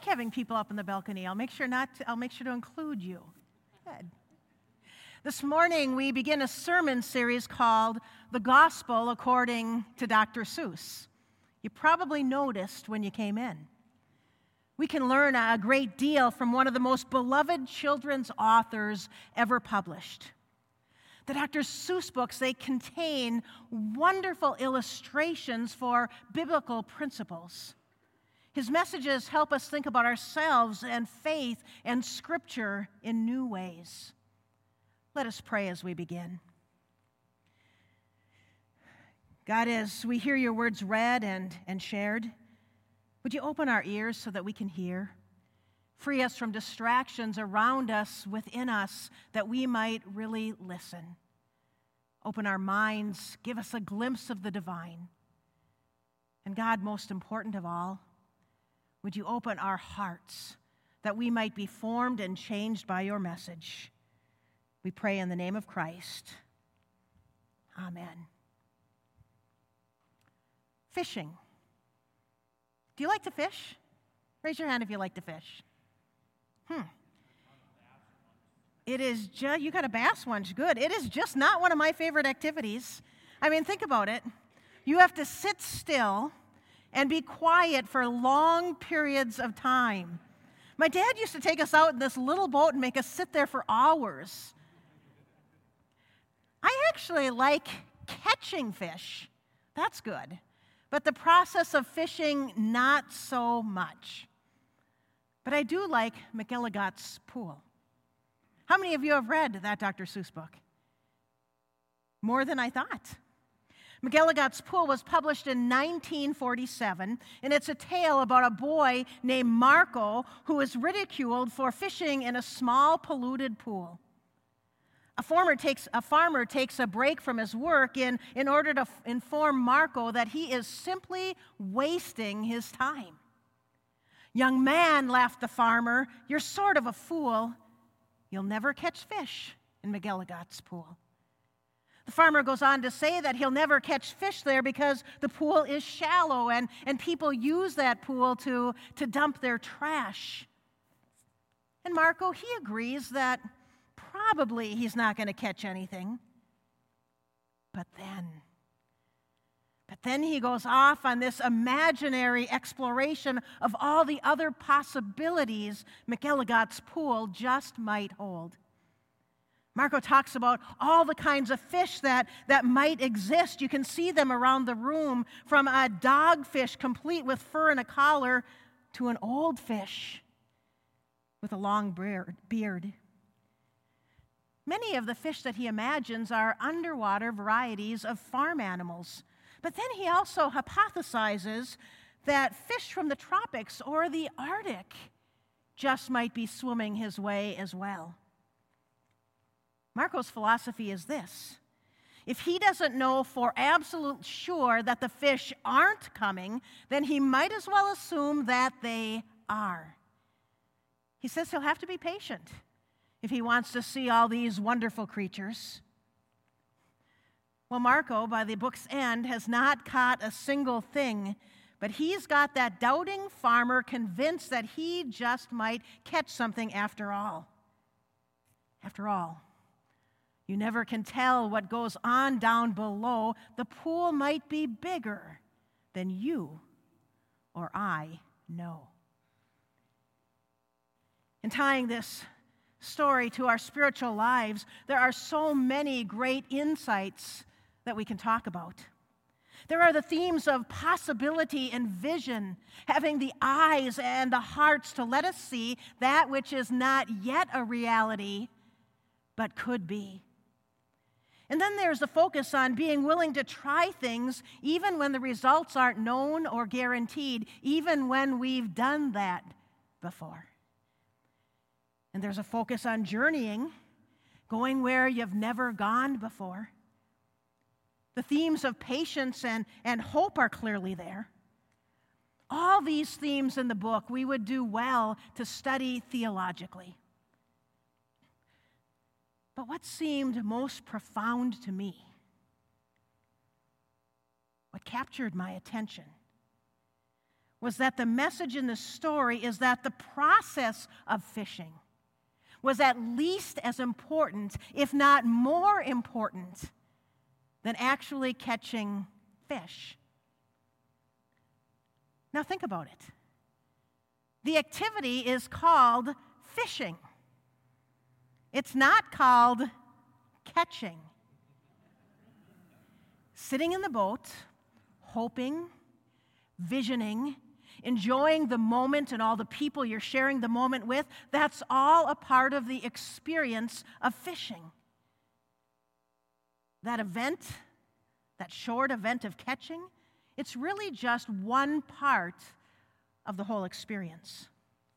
like having people up in the balcony. I'll make sure to include you. Good. This morning we begin a sermon series called The Gospel According to Dr. Seuss. You probably noticed when you came in. We can learn a great deal from one of the most beloved children's authors ever published. The Dr. Seuss books, they contain wonderful illustrations for biblical principles. His messages help us think about ourselves and faith and Scripture in new ways. Let us pray as we begin. God, as we hear your words read and shared, would you open our ears so that we can hear? Free us from distractions around us, within us, that we might really listen. Open our minds, give us a glimpse of the divine. And God, most important of all, would you open our hearts that we might be formed and changed by your message? We pray in the name of Christ. Amen. Fishing. Do you like to fish? Raise your hand if you like to fish. It is just, you got a bass one, good. It is just not one of my favorite activities. I mean, think about it. You have to sit still and be quiet for long periods of time. My dad used to take us out in this little boat and make us sit there for hours. I actually like catching fish. That's good. But the process of fishing, not so much. But I do like McGilligut's Pool. How many of you have read that Dr. Seuss book? More than I thought. McGilligut's Pool was published in 1947, and it's a tale about a boy named Marco who is ridiculed for fishing in a small polluted pool. A farmer takes a break from his work in order to inform Marco that he is simply wasting his time. "Young man," laughed the farmer, "you're sort of a fool. You'll never catch fish in McGilligut's Pool." The farmer goes on to say that he'll never catch fish there because the pool is shallow and people use that pool to dump their trash. And Marco, he agrees that probably he's not going to catch anything. But then he goes off on this imaginary exploration of all the other possibilities McGilligut's Pool just might hold. Marco talks about all the kinds of fish that might exist. You can see them around the room, from a dogfish complete with fur and a collar to an old fish with a long beard. Many of the fish that he imagines are underwater varieties of farm animals. But then he also hypothesizes that fish from the tropics or the Arctic just might be swimming his way as well. Marco's philosophy is this: if he doesn't know for absolute sure that the fish aren't coming, then he might as well assume that they are. He says he'll have to be patient if he wants to see all these wonderful creatures. Well, Marco, by the book's end, has not caught a single thing, but he's got that doubting farmer convinced that he just might catch something after all. After all, you never can tell what goes on down below. The pool might be bigger than you or I know. In tying this story to our spiritual lives, there are so many great insights that we can talk about. There are the themes of possibility and vision, having the eyes and the hearts to let us see that which is not yet a reality, but could be. And then there's the focus on being willing to try things even when the results aren't known or guaranteed, even when we've done that before. And there's a focus on journeying, going where you've never gone before. The themes of patience and hope are clearly there. All these themes in the book we would do well to study theologically. But what seemed most profound to me, what captured my attention, was that the message in the story is that the process of fishing was at least as important, if not more important, than actually catching fish. Now think about it. The activity is called fishing. It's not called catching. Sitting in the boat, hoping, visioning, enjoying the moment and all the people you're sharing the moment with, that's all a part of the experience of fishing. That event, that short event of catching, it's really just one part of the whole experience.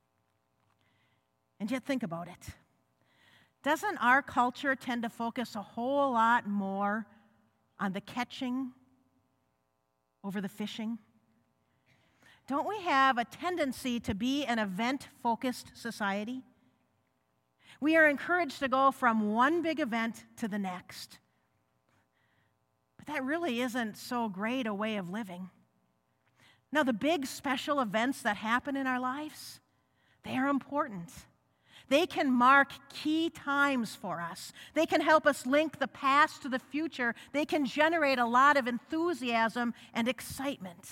And yet think about it. Doesn't our culture tend to focus a whole lot more on the catching over the fishing? Don't we have a tendency to be an event-focused society? We are encouraged to go from one big event to the next. But that really isn't so great a way of living. Now, the big special events that happen in our lives, they are important. They can mark key times for us. They can help us link the past to the future. They can generate a lot of enthusiasm and excitement.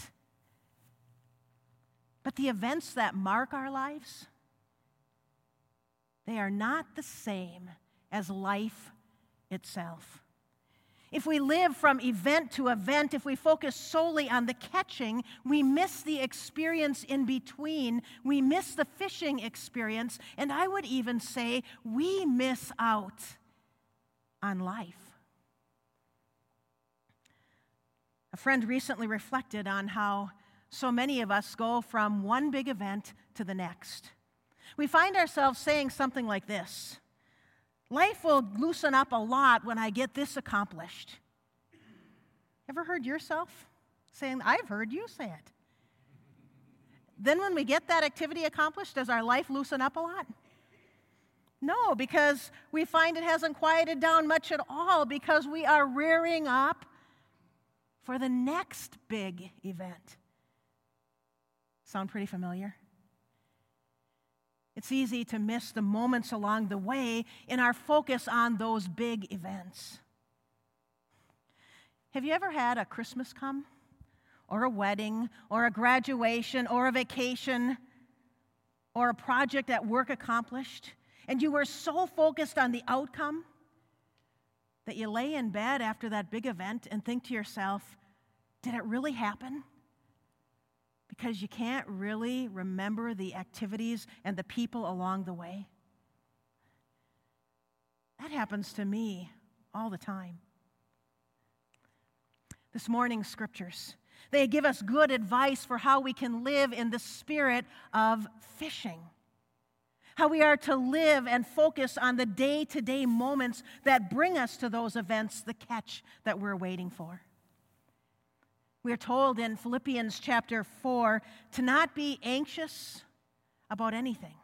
But the events that mark our lives, they are not the same as life itself. If we live from event to event, if we focus solely on the catching, we miss the experience in between. We miss the fishing experience, and I would even say we miss out on life. A friend recently reflected on how so many of us go from one big event to the next. We find ourselves saying something like this: life will loosen up a lot when I get this accomplished. Ever heard yourself saying, I've heard you say it. Then when we get that activity accomplished, does our life loosen up a lot? No, because we find it hasn't quieted down much at all, because we are rearing up for the next big event. Sound pretty familiar? It's easy to miss the moments along the way in our focus on those big events. Have you ever had a Christmas come, or a wedding, or a graduation, or a vacation, or a project at work accomplished, and you were so focused on the outcome that you lay in bed after that big event and think to yourself, did it really happen? Because you can't really remember the activities and the people along the way. That happens to me all the time. This morning's scriptures, they give us good advice for how we can live in the spirit of fishing. How we are to live and focus on the day-to-day moments that bring us to those events, the catch that we're waiting for. We are told in Philippians chapter 4 to not be anxious about anything.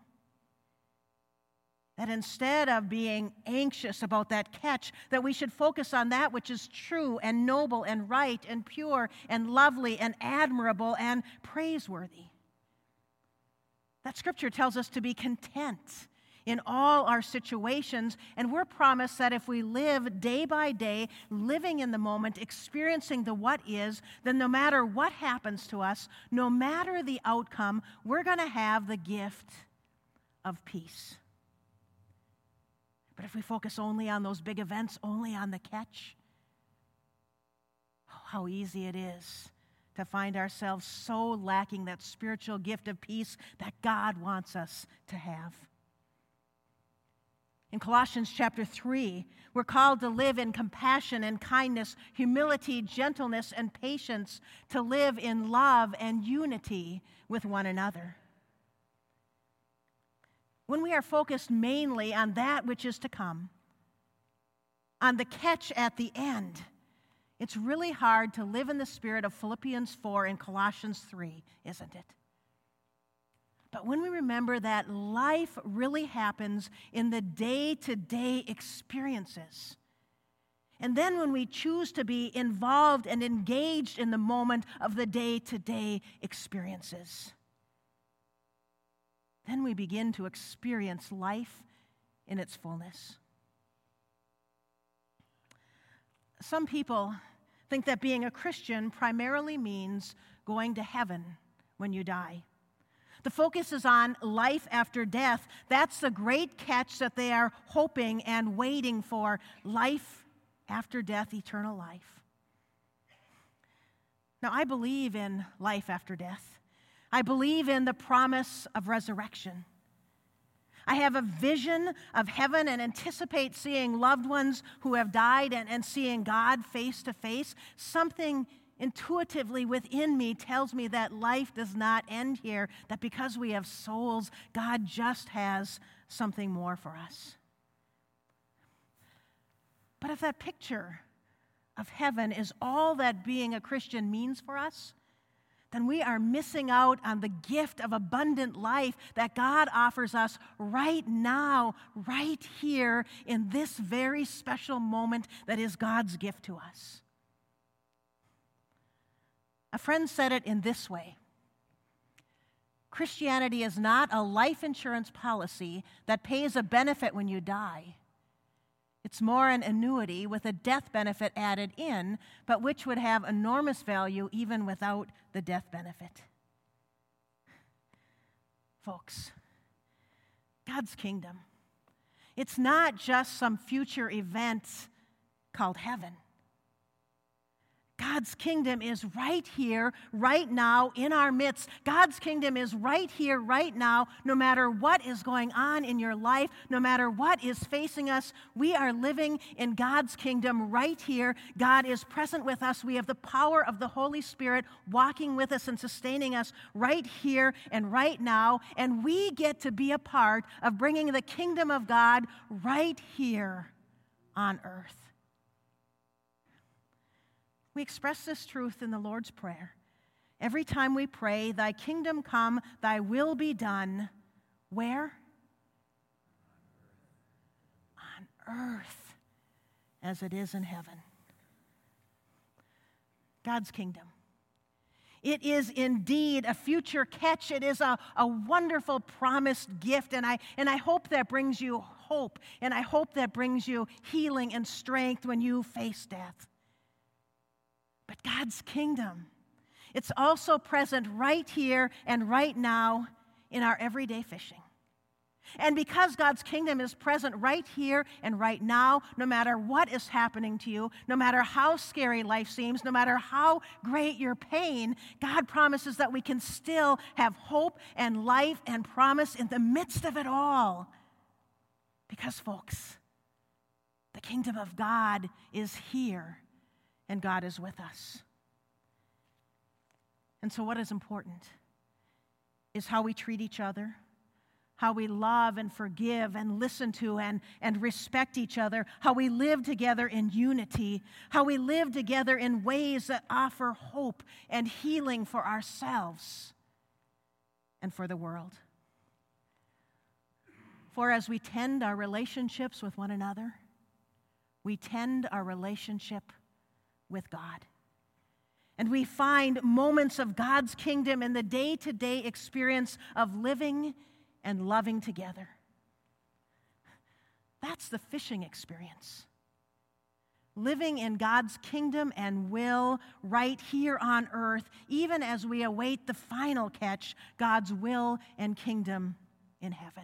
That instead of being anxious about that catch, that we should focus on that which is true and noble and right and pure and lovely and admirable and praiseworthy. That scripture tells us to be content in all our situations, and we're promised that if we live day by day, living in the moment, experiencing the what is, then no matter what happens to us, no matter the outcome, we're going to have the gift of peace. But if we focus only on those big events, only on the catch, oh, how easy it is to find ourselves so lacking that spiritual gift of peace that God wants us to have. In Colossians chapter 3, we're called to live in compassion and kindness, humility, gentleness, and patience, to live in love and unity with one another. When we are focused mainly on that which is to come, on the catch at the end, it's really hard to live in the spirit of Philippians 4 and Colossians 3, isn't it? But when we remember that life really happens in the day-to-day experiences, And then when we choose to be involved and engaged in the moment of the day-to-day experiences, then we begin to experience life in its fullness. Some people think that being a Christian primarily means going to heaven when you die. The focus is on life after death. That's the great catch that they are hoping and waiting for, life after death, eternal life. Now, I believe in life after death. I believe in the promise of resurrection. I have a vision of heaven and anticipate seeing loved ones who have died and seeing God face to face. Something intuitively within me tells me that life does not end here, that because we have souls, God just has something more for us. But if that picture of heaven is all that being a Christian means for us, then we are missing out on the gift of abundant life that God offers us right now, right here, in this very special moment that is God's gift to us. A friend said it in this way: Christianity is not a life insurance policy that pays a benefit when you die. It's more an annuity with a death benefit added in, but which would have enormous value even without the death benefit. Folks, God's kingdom, it's not just some future event called heaven. God's kingdom is right here, right now, in our midst. God's kingdom is right here, right now, no matter what is going on in your life, no matter what is facing us. We are living in God's kingdom right here. God is present with us. We have the power of the Holy Spirit walking with us and sustaining us right here and right now. And we get to be a part of bringing the kingdom of God right here on earth. We express this truth in the Lord's Prayer. Every time we pray, "Thy kingdom come, thy will be done." Where? On earth, as it is in heaven. God's kingdom. It is indeed a future catch. It is a wonderful promised gift, and I hope that brings you hope, and I hope that brings you healing and strength when you face death. But God's kingdom, it's also present right here and right now in our everyday fishing. And because God's kingdom is present right here and right now, no matter what is happening to you, no matter how scary life seems, no matter how great your pain, God promises that we can still have hope and life and promise in the midst of it all. Because, folks, the kingdom of God is here. And God is with us. And so what is important is how we treat each other, how we love and forgive and listen to and respect each other, how we live together in unity, how we live together in ways that offer hope and healing for ourselves and for the world. For as we tend our relationships with one another, we tend our relationship with God. And we find moments of God's kingdom in the day-to-day experience of living and loving together. That's the fishing experience. Living in God's kingdom and will right here on earth, even as we await the final catch, God's will and kingdom in heaven.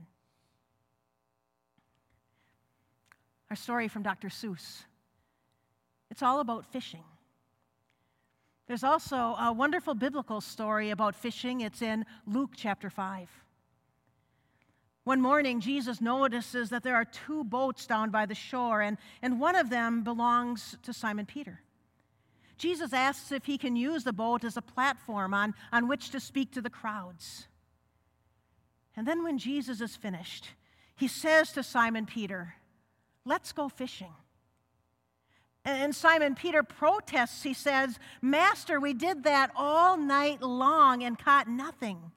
Our story from Dr. Seuss. It's all about fishing. There's also a wonderful biblical story about fishing. It's in Luke chapter 5. One morning, Jesus notices that there are 2 boats down by the shore, and one of them belongs to Simon Peter. Jesus asks if he can use the boat as a platform on which to speak to the crowds. And then when Jesus is finished, he says to Simon Peter, "Let's go fishing." And Simon Peter protests. He says, "Master, we did that all night long and caught nothing."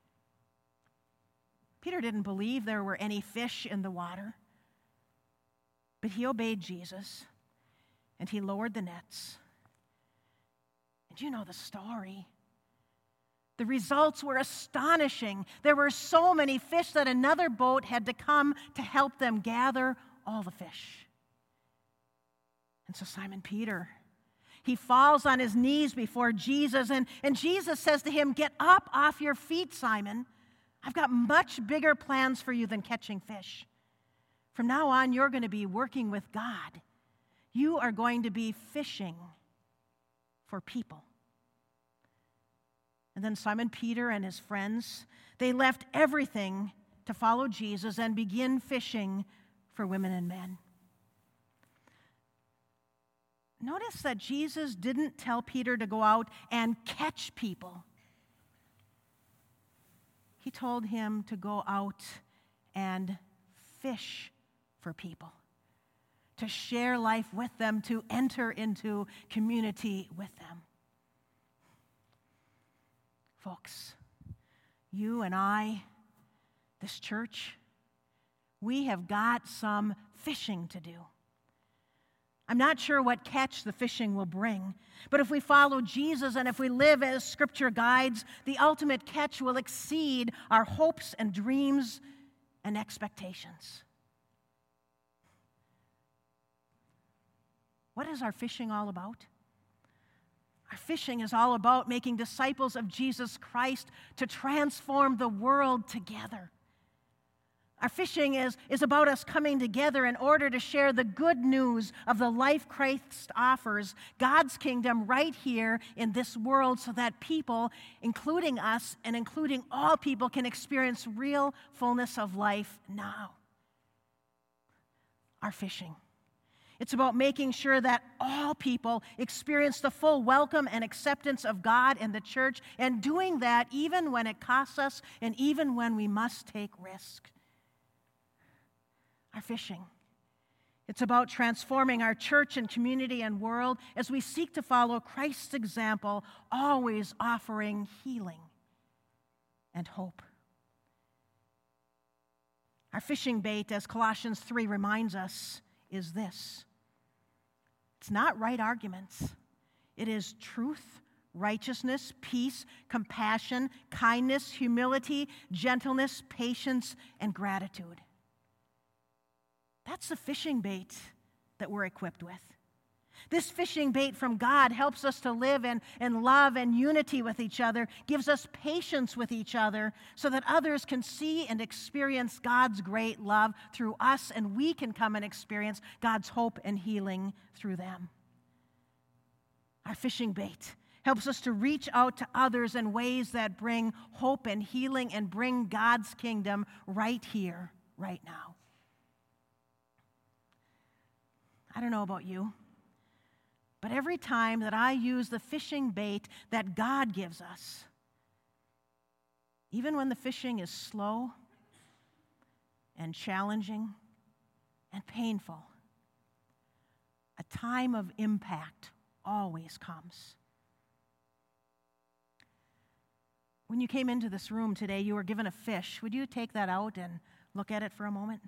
Peter didn't believe there were any fish in the water, but he obeyed Jesus. and he lowered the nets. And you know the story. The results were astonishing. There were so many fish that another boat had to come to help them gather all the fish. And so Simon Peter, he falls on his knees before Jesus, and Jesus says to him, "Get up off your feet, Simon. I've got much bigger plans for you than catching fish. From now on, you're going to be working with God. You are going to be fishing for people." And then Simon Peter and his friends, they left everything to follow Jesus and begin fishing for women and men. Notice that Jesus didn't tell Peter to go out and catch people. He told him to go out and fish for people, to share life with them, to enter into community with them. Folks, you and I, this church, we have got some fishing to do. I'm not sure what catch the fishing will bring, but if we follow Jesus and if we live as Scripture guides, the ultimate catch will exceed our hopes and dreams and expectations. What is our fishing all about? Our fishing is all about making disciples of Jesus Christ to transform the world together. Our fishing is about us coming together in order to share the good news of the life Christ offers, God's kingdom right here in this world, so that people, including us and including all people, can experience real fullness of life now. Our fishing. It's about making sure that all people experience the full welcome and acceptance of God and the church, and doing that even when it costs us and even when we must take risk. Our fishing. It's about transforming our church and community and world as we seek to follow Christ's example, always offering healing and hope. Our fishing bait, as Colossians 3 reminds us, is this. It's not right arguments. It is truth, righteousness, peace, compassion, kindness, humility, gentleness, patience, and gratitude. That's the fishing bait that we're equipped with. This fishing bait from God helps us to live in love and unity with each other, gives us patience with each other so that others can see and experience God's great love through us, and we can come and experience God's hope and healing through them. Our fishing bait helps us to reach out to others in ways that bring hope and healing and bring God's kingdom right here, right now. I don't know about you, but every time that I use the fishing bait that God gives us, even when the fishing is slow and challenging and painful, a time of impact always comes. When you came into this room today, you were given a fish. Would you take that out and look at it for a moment?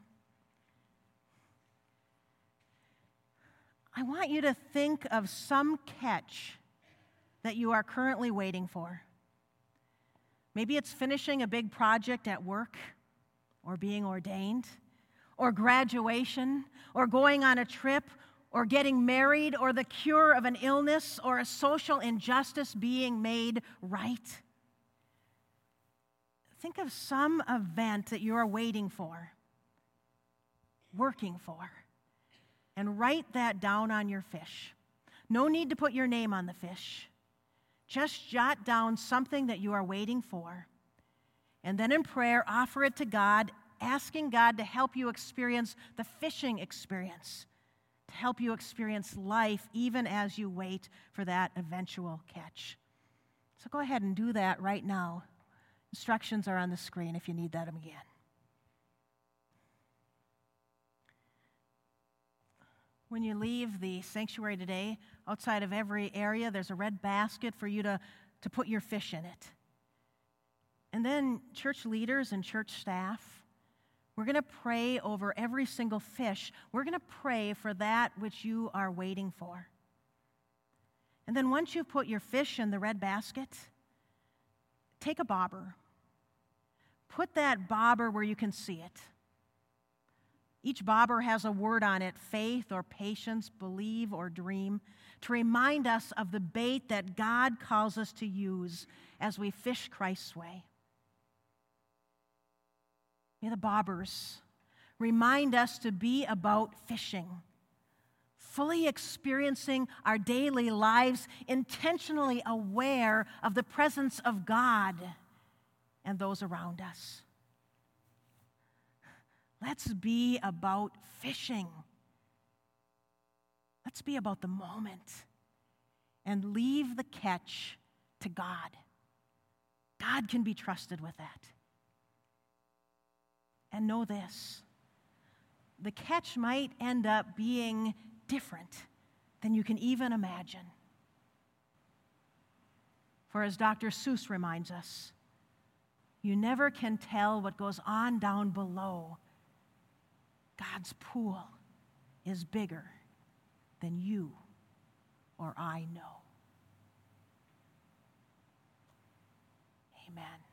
I want you to think of some catch that you are currently waiting for. Maybe it's finishing a big project at work, or being ordained, or graduation, or going on a trip, or getting married, or the cure of an illness, or a social injustice being made right. Think of some event that you are waiting for, working for, and write that down on your fish. No need to put your name on the fish. Just jot down something that you are waiting for. And then in prayer, offer it to God, asking God to help you experience the fishing experience, to help you experience life even as you wait for that eventual catch. So go ahead and do that right now. Instructions are on the screen if you need that again. When you leave the sanctuary today, outside of every area, there's a red basket for you to put your fish in it. And then church leaders and church staff We're going to pray over every single fish. We're going to pray for that which you are waiting for. And then once you've put your fish in the red basket, take a bobber. Put that bobber where you can see it. Each bobber has a word on it, faith or patience, believe or dream, to remind us of the bait that God calls us to use as we fish Christ's way. May the bobbers remind us to be about fishing, fully experiencing our daily lives, intentionally aware of the presence of God and those around us. Let's be about fishing. Let's be about the moment and leave the catch to God. God can be trusted with that. And know this, the catch might end up being different than you can even imagine. For as Dr. Seuss reminds us, you never can tell what goes on down below. God's pool is bigger than you or I know. Amen.